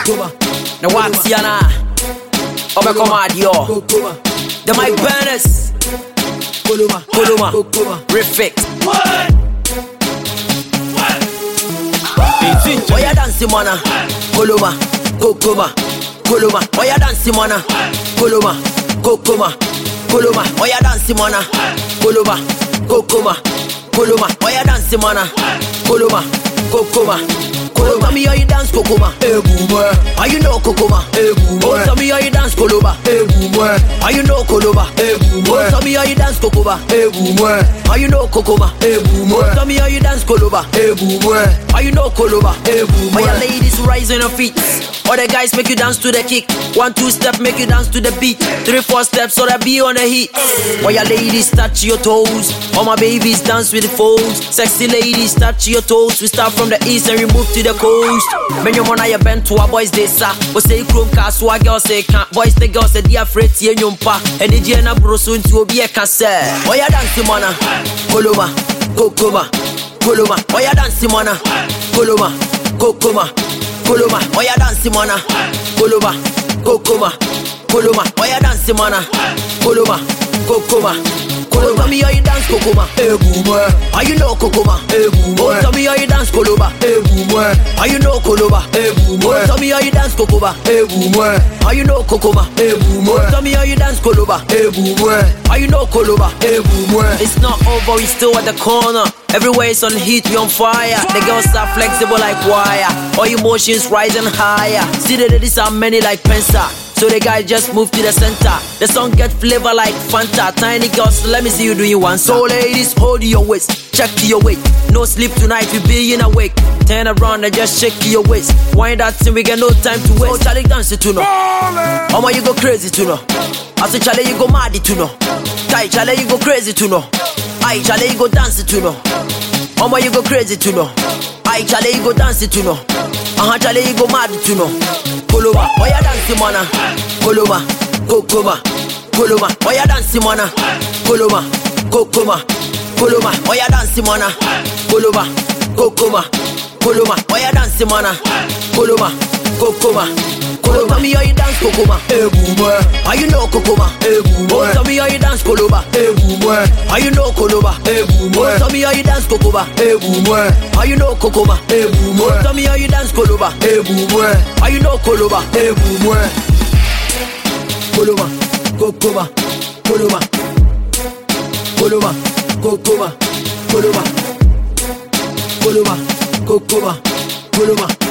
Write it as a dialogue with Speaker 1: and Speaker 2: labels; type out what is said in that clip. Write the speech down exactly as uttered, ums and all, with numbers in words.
Speaker 1: The Waxiana, Obecomadio, the Mike Burners, Kuluma, Kuluma, Reflect. Why you dancing, mana? Kuluma, Kuluma, Kuluma. Why you dancing, mana? Kuluma, Kuluma, Kuluma. Why you dancing, mana? Kuluma, Kuluma, Kuluma. Why you dancing, mana? Kuluma, Kuluma. Tell me how you dance, Kokoma. Hey, boomer. How you know Kokoma? Hey, boomer. Tell me how you dance, Koloba. Hey, boomer. How you know Koloba? Hey, boomer. Tell me how you dance, Kokoma. Hey, boomer. How you know Kokoma? Hey, boomer. Tell me how you dance, Koloba. Hey, boomer. How you know Koloba? Hey, boomer. Why your ladies rise on your feet? All the guys make you dance to the kick. One, two step make you dance to the beat. Three, four steps so that be on the heat. Why your ladies touch your toes? All my babies dance with the foes. Sexy ladies touch your toes. We start from the east and we move to the coast. Men you wanna you bend to a boys they sa. We say chrome cast so a girl say can't. Boys the girls say they afraid to you nyumpa. And the jena bro soon to be a cassette. Why you dancing mana? Koloma, Kokoma, Koloma. Why you dancing mana? Koloma, Kokoma, Koloma. Why you dancing mana? Koloma, Kokoma, Koloma. Why you dancing mana? Koloma, Kokoma. Tell me how you dance, Kokoma. Hey, boomer. How you know Kokoma? Hey, boomer. Tell me how you dance, Koloba. Hey, boomer. How you know Koloba? Hey, boomer. Tell me how you dance, Kokoma. Hey, boomer. How you know Kokoma? Hey, boomer. Tell me how you dance, Koloba. Hey, boomer. How you know Koloba? Hey, boomer. It's not over, we still at the corner. Everywhere it's on heat, we on fire. The girls are flexible like wire. All emotions rising higher. See the ladies are many like Pensa. So the guy just moved to the center. The song get flavor like Fanta. Tiny girls, let me see you do you one. So ladies, hold your waist, check your weight. No sleep tonight, we be in awake. Turn around and just shake your waist. Wind that thing, we got no time to waste. Oh, Charlie dance to know. Mama, you go crazy to know. I say Charlie, you go mad to know. Ty, Charlie, you go crazy to know. I, Charlie, you go dance to know. Mama, you go crazy to know. I, Charlie, you go dance to know. Uh-huh, Charlie, you go mad to know. Koloma, why you dancing, mana? Koloma, Kokoma, Koloma, why you dancing, mana? Koloma, Kokoma, Koloma, why you dancing, mana? Koloma, Kokoma, Koloma, why you dancing, mana? Koloma, Kokoma, Koloma. Tell me how you dance, Kokoma. Hey, boomer. How you know Kokoma? Hey, boomer. Tell me how you dance, Koloba. Hey, boomer. How you know Koloba? Hey, boomer. Tell me how you dance, Kokoma. Hey, boomer. How you know Kokoma? Hey, boomer. Tell me how you dance, Koloba. Hey, boomer. How you know Koloba? Hey, boomer. Koloma, Kokoma, Koloma, Koloma, Kokoma, Koloma, Koloma, Kokoma, Koloma.